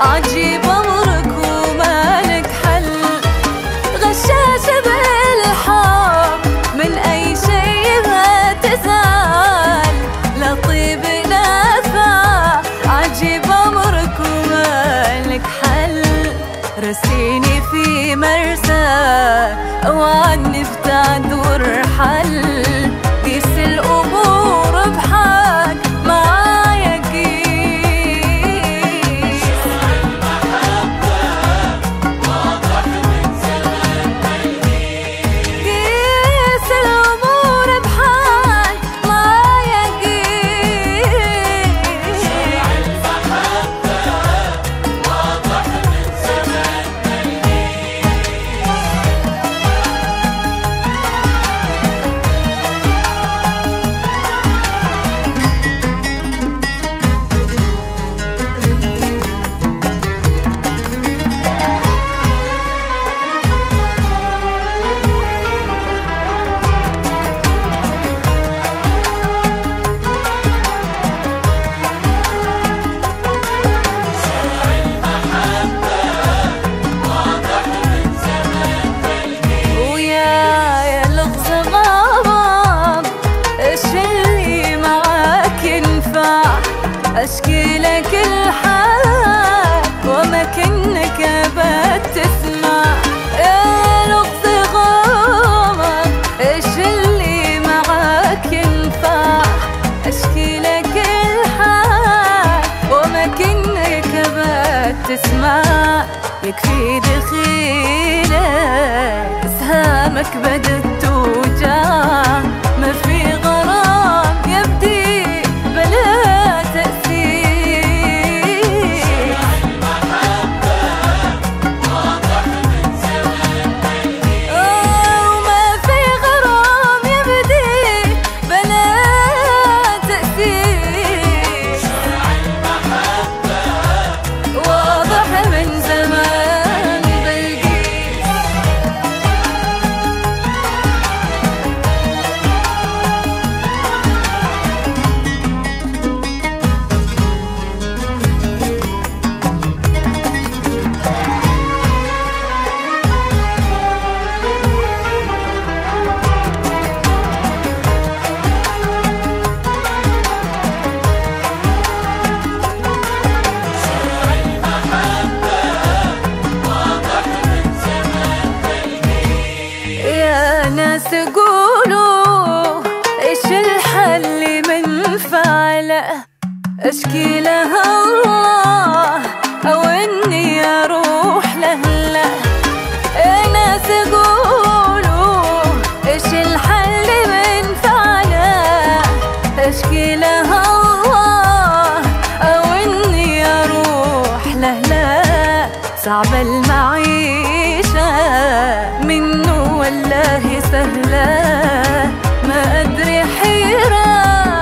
عجيب أمرك ومالك حل، غشاش بالحب من أي شي ما تزال، لا طيب نافع عجيب أمرك ومالك حل، رسيني في مرساك وعني ابتعد وارحل، قيس الأمور بحق معايا قيس، المحبة واضح من زمان تلميذ، قيس الأمور بحق معايا قيس، المحبة واضح من زمان أشكي لك الحال وما كنك أبد تسمع، يا لغز غامض إيش اللي معاك ينفع، أشكي لك الحال وما كنك أبد تسمع، يكفي دخيلك سهامك بدت توجع، ما في غرام يبدي بلا تقولوا إيش الحل من فعله، أشكي لها الله أو إني أروح له، لا ناس يقولوا إيش الحل من فعله، أشكي لها الله أو إني أروح له، لا صعب المعيشة منه والله سهلة، ما أدري حيرة